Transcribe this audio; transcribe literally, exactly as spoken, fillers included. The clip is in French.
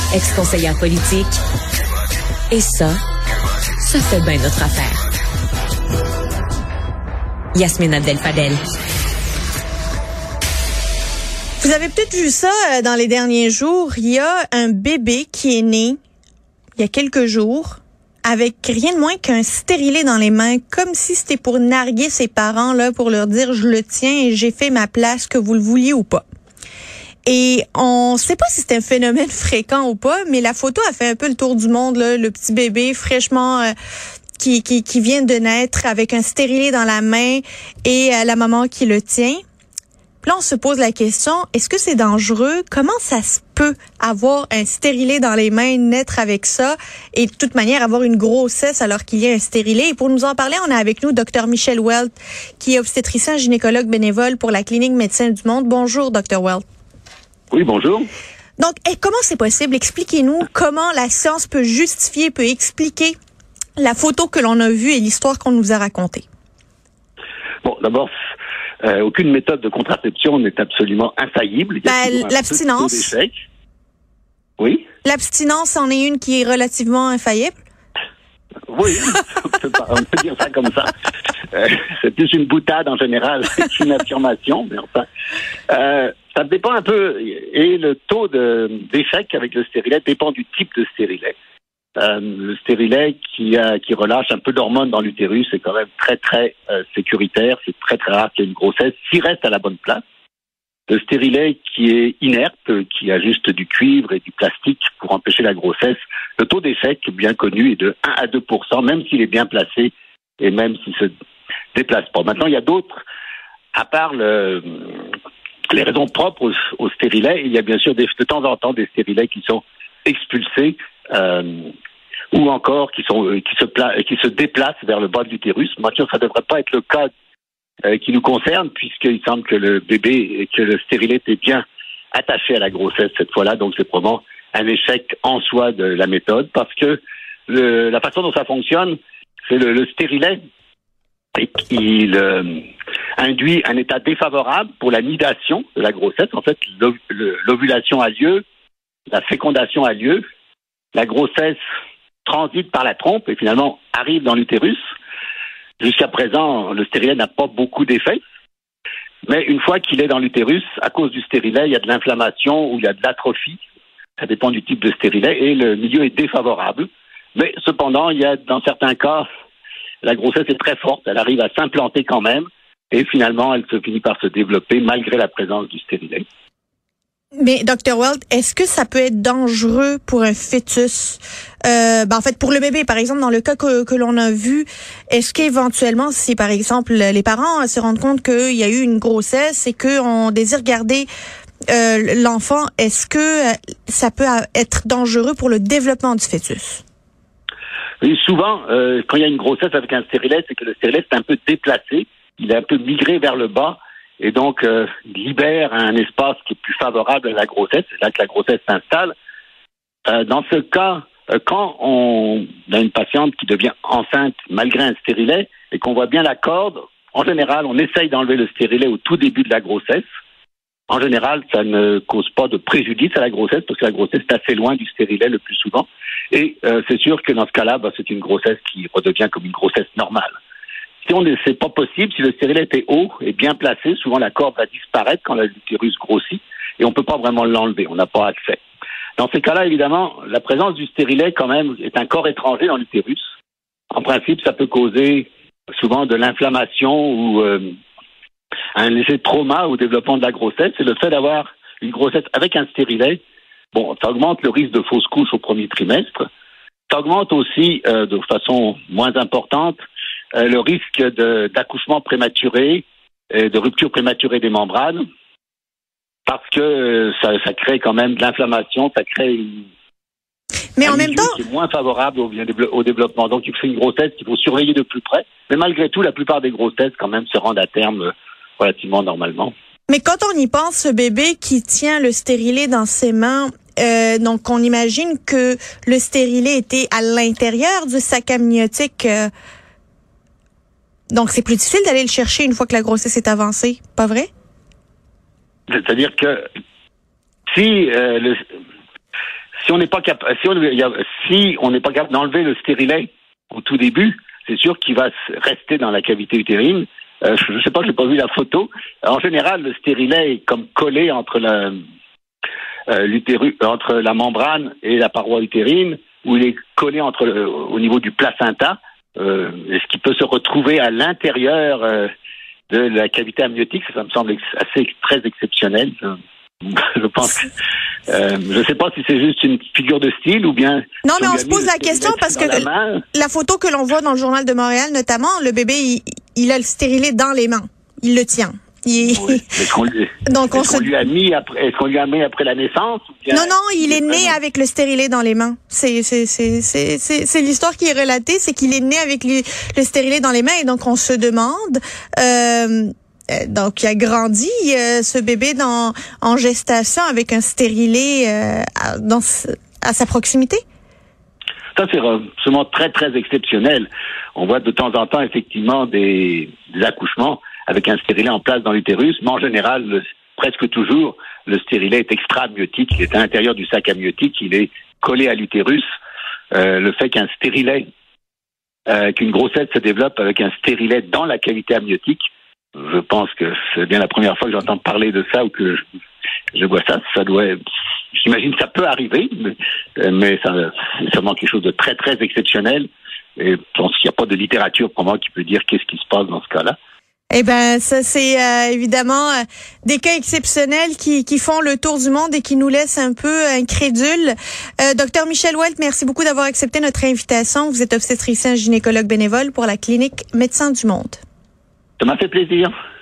ex-conseillère politique. Et ça, ça fait bien notre affaire. Yasmine Abdel-Fadel. Vous avez peut-être vu ça dans les derniers jours. Il y a un bébé qui est né il y a quelques jours avec rien de moins qu'un stérilet dans les mains, comme si c'était pour narguer ses parents, là, pour leur dire « je le tiens et j'ai fait ma place, que vous le vouliez ou pas ». Et on sait pas si c'est un phénomène fréquent ou pas, mais la photo a fait un peu le tour du monde, là, le petit bébé fraîchement euh, qui, qui, qui vient de naître avec un stérilet dans la main et euh, la maman qui le tient. Puis là, on se pose la question, est-ce que c'est dangereux? Comment ça se peut avoir un stérilet dans les mains, naître avec ça et de toute manière avoir une grossesse alors qu'il y a un stérilet? Et pour nous en parler, on a avec nous Dr Michel Welt, qui est obstétricien gynécologue bénévole pour la Clinique Médecins du Monde. Bonjour, Dr Welt. Oui, bonjour. Donc, et comment c'est possible? Expliquez-nous comment la science peut justifier, peut expliquer la photo que l'on a vue et l'histoire qu'on nous a racontée. Bon, d'abord, euh, aucune méthode de contraception n'est absolument infaillible. Ben, l'abstinence. Oui. L'abstinence en est une qui est relativement infaillible. Oui, on peut, pas, on peut dire ça comme ça. Euh, c'est plus une boutade en général qu'une affirmation, mais enfin, euh, ça dépend un peu. Et le taux de, d'échec avec le stérilet dépend du type de stérilet. Euh, le stérilet qui, a, qui relâche un peu d'hormones dans l'utérus est quand même très très euh, sécuritaire. C'est très très rare qu'il y ait une grossesse s'il reste à la bonne place. Le stérilet qui est inerte, qui a juste du cuivre et du plastique pour empêcher la grossesse, le taux d'échec bien connu est de un à deux pour cent, même s'il est bien placé et même s'il se déplace pas. Maintenant, il y a d'autres, à part le, les raisons propres au, au stérilet, il y a bien sûr des, de temps en temps des stérilets qui sont expulsés euh, ou encore qui, sont, qui, se pla- qui se déplacent vers le bas de l'utérus. Maintenant, ça ne devrait pas être le cas Euh, qui nous concerne, puisqu'il semble que le bébé, que le stérilet est bien attaché à la grossesse cette fois-là, donc c'est probablement un échec en soi de la méthode, parce que le, la façon dont ça fonctionne, c'est le, le stérilet et qu'il euh, induit un état défavorable pour la nidation de la grossesse. En fait, l'ov- l'ovulation a lieu, la fécondation a lieu, la grossesse transite par la trompe et finalement arrive dans l'utérus. Jusqu'à présent, le stérilet n'a pas beaucoup d'effet, mais une fois qu'il est dans l'utérus, à cause du stérilet, il y a de l'inflammation ou il y a de l'atrophie, ça dépend du type de stérilet, et le milieu est défavorable. Mais cependant, il y a dans certains cas, la grossesse est très forte, elle arrive à s'implanter quand même, et finalement, elle se finit par se développer malgré la présence du stérilet. Mais docteur Welt, est-ce que ça peut être dangereux pour un fœtus? Euh, ben en fait, pour le bébé, par exemple, dans le cas que, que l'on a vu, est-ce qu'éventuellement, si par exemple les parents se rendent compte qu'il y a eu une grossesse et qu'on désire garder euh, l'enfant, est-ce que ça peut être dangereux pour le développement du fœtus? Oui, souvent, euh, quand il y a une grossesse avec un stérilet, c'est que le stérilet est un peu déplacé, il est un peu migré vers le bas, et donc euh, libère un espace qui est plus favorable à la grossesse. C'est là que la grossesse s'installe. Euh, dans ce cas, euh, quand on a une patiente qui devient enceinte malgré un stérilet et qu'on voit bien la corde, en général, on essaye d'enlever le stérilet au tout début de la grossesse. En général, ça ne cause pas de préjudice à la grossesse parce que la grossesse est assez loin du stérilet le plus souvent. Et euh, c'est sûr que dans ce cas-là, bah, c'est une grossesse qui redevient comme une grossesse normale. Si on c'est pas possible, si le stérilet est haut et bien placé, souvent la corde va disparaître quand l'utérus grossit et on peut pas vraiment l'enlever, on n'a pas accès. Dans ces cas-là, évidemment, la présence du stérilet quand même est un corps étranger dans l'utérus. En principe, ça peut causer souvent de l'inflammation ou euh, un léger trauma au développement de la grossesse. C'est le fait d'avoir une grossesse avec un stérilet. Bon, ça augmente le risque de fausse couche au premier trimestre. Ça augmente aussi, euh, de façon moins importante, Euh, le risque de, d'accouchement prématuré, et de rupture prématurée des membranes, parce que euh, ça, ça crée quand même de l'inflammation, ça crée une, mais en un même temps, qui est moins favorable au, au développement. Donc il faut une grossesse qu'il faut surveiller de plus près. Mais malgré tout, la plupart des grossesses quand même se rendent à terme euh, relativement normalement. Mais quand on y pense, ce bébé qui tient le stérilet dans ses mains, euh, donc on imagine que le stérilet était à l'intérieur du sac amniotique. Euh, donc c'est plus difficile d'aller le chercher une fois que la grossesse est avancée, pas vrai? C'est-à-dire que si euh, le, si on n'est pas capable, si on y a, si on n'est pas capable d'enlever le stérilet au tout début, c'est sûr qu'il va rester dans la cavité utérine. Euh, je ne sais pas, j'ai pas vu la photo. En général, le stérilet est comme collé entre la euh, l'utérus, entre la membrane et la paroi utérine, où il est collé entre euh, au niveau du placenta, euh, ce qui peut se retrouver à l'intérieur euh, de la cavité amniotique. Ça, ça me semble ex- assez très exceptionnel. Je, je pense que euh, je ne sais pas si c'est juste une figure de style ou bien. Non, mais on se pose la question parce que la, la photo que l'on voit dans le Journal de Montréal, notamment, le bébé, il, il a le stérilet dans les mains. Il le tient. Il... Oui. Est-ce qu'on lui, Donc est-ce on qu'on se... lui a mis après, est-ce qu'on lui a mis après la naissance ou bien... Non, non, il est né avec le stérilet dans les mains. C'est, c'est, c'est, c'est, c'est, c'est l'histoire qui est relatée, c'est qu'il est né avec lui, le stérilet dans les mains et donc on se demande... Euh, donc, il a grandi, euh, ce bébé, dans, en gestation avec un stérilet euh, à, dans, à sa proximité? Ça, c'est absolument très, très exceptionnel. On voit de temps en temps, effectivement, des, des accouchements avec un stérilet en place dans l'utérus, mais en général, le, presque toujours, le stérilet est extra-amniotique, il est à l'intérieur du sac amniotique, il est collé à l'utérus. Euh, le fait qu'un stérilet, euh, qu'une grossesse se développe avec un stérilet dans la cavité amniotique, je pense que c'est bien la première fois que j'entends parler de ça ou que je, je vois ça. Ça doit, j'imagine que ça peut arriver, mais, mais ça, c'est sûrement quelque chose de très, très exceptionnel. Et je pense qu'il n'y a pas de littérature pour moi qui peut dire qu'est-ce qui se passe dans ce cas-là. Eh ben, ça c'est euh, évidemment euh, des cas exceptionnels qui, qui font le tour du monde et qui nous laissent un peu incrédules. Euh, Docteur Michel Welt, merci beaucoup d'avoir accepté notre invitation. Vous êtes obstétricien gynécologue bénévole pour la clinique Médecins du Monde. Ça m'a fait plaisir.